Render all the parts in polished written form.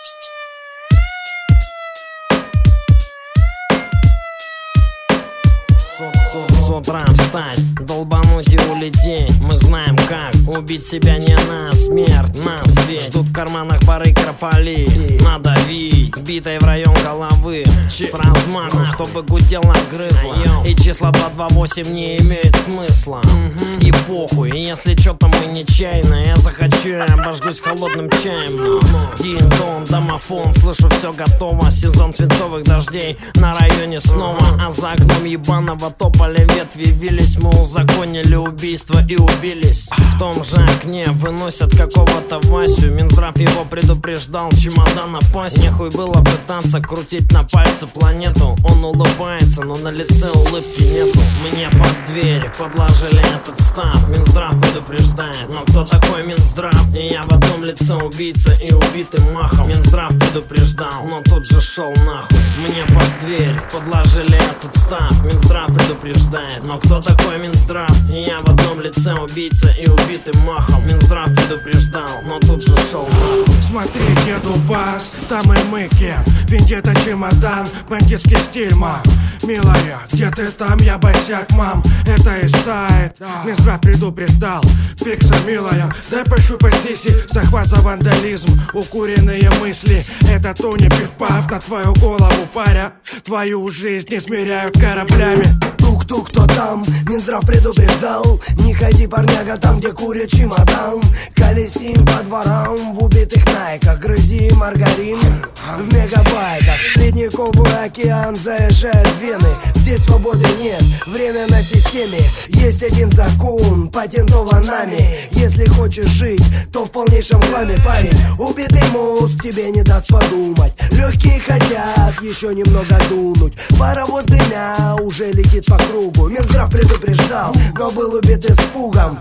С утра встать, долбануть и улететь. Мы знаем как убить себя не на смерть, на свет. Ждут в карманах бары крополи. Надавить битой в район головы с размаху, чтобы гудел надгрызло. И числа 228 не имеют смысла. И похуй, если чё-то мы нечаянно. Я захочу, я обожгусь холодным чаем. Дин-дон, домофон, слышу, все готово. Сезон свинцовых дождей на районе снова. А за окном ебаного тополя ветви вились. Мы узаконили убийство и убились. В том же окне выносят какого-то Васю. Минздрав его предупреждал, чемодан опасен. Нехуй было пытаться крутить на пальце планету. Он улыбается, но на лице улыбки нету. Мне под дверь подложили этот став. Минздрав предупреждает, но кто такой Минздрав? Не я в одном лице убийца и убитый махом. Минздрав предупреждал, но тут же шел нахуй. Мне под дверь подложили этот став. Минздрав предупреждает, но кто такой Минздрав? Не я в одном лице убийца и убитый махом. Минздрав предупреждал, но тут же шел нахуй. Смотри, деду бас, там и мы кем. Вендетта, чемодан, бандитский стиль, мам. Милая, где ты там, я босяк, мам. Это и сайт, Минздрав предупреждал. Пикса, милая, дай пощупать сиси. Захват за вандализм, укуренные мысли. Это Тони Пиф-Паф на твою голову, паря. Твою жизнь измеряют кораблями. Тук-тук, кто там? Минздрав предупреждал. Не ходи, парняга, там, где курят чемодан. Колесим по дворам в убитых найках. Грызи маргарин в мегабайтах. Ледниковый океан заезжает в вены. Здесь свободы нет, время на системе. Есть один закон, патентован нами. Если хочешь жить, то в полнейшем хламе, парень. Убитый мозг тебе не даст подумать. Легкие хотят еще немного дунуть. Паровоз дымя уже летит по кругу. Минздрав предупреждал, но был убит испугом.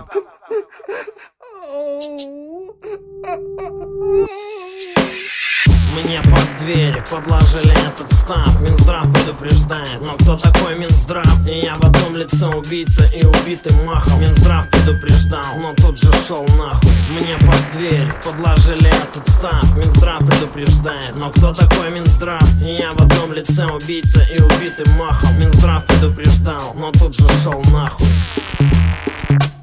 Мне под дверь подложили этот став. Минздрав предупреждает, но кто такой Минздрав? Не я в одном лице убийца и убитый махом. Минздрав предупреждал, но тут же шел нахуй. Мне под дверь подложили этот став. Минздрав предупреждает, но кто такой Минздрав? Не я в одном лице убийца и убитый махом. Минздрав предупреждал, но тут же шел нахуй.